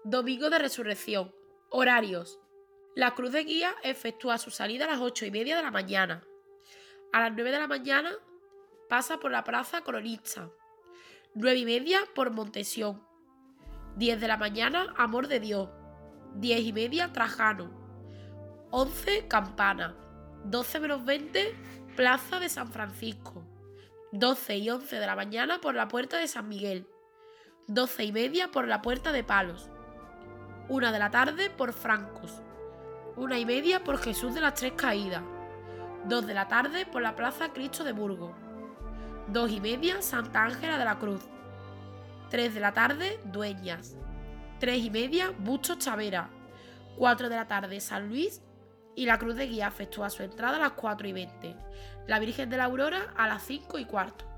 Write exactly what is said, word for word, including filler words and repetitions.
Domingo de Resurrección. Horarios. La cruz de guía efectúa su salida a las ocho y media de la mañana. A las nueve de la mañana pasa por la Plaza Coronista. Nueve y media por Montesión. Diez de la mañana Amor de Dios. Diez y media Trajano. Once Campana. Doce menos veinte Plaza de San Francisco. Doce y once de la mañana por la Puerta de San Miguel. Doce y media por la Puerta de Palos. Una de la tarde por Francos. Una y media por Jesús de las Tres Caídas. Dos de la tarde por la Plaza Cristo de Burgos. Dos y media Santa Ángela de la Cruz. Tres de la tarde Dueñas. Tres y media Bustos Tavera. Cuatro de la tarde San Luis. Y la cruz de guía efectúa su entrada a las cuatro y veinte. La Virgen de la Aurora a las cinco y cuarto.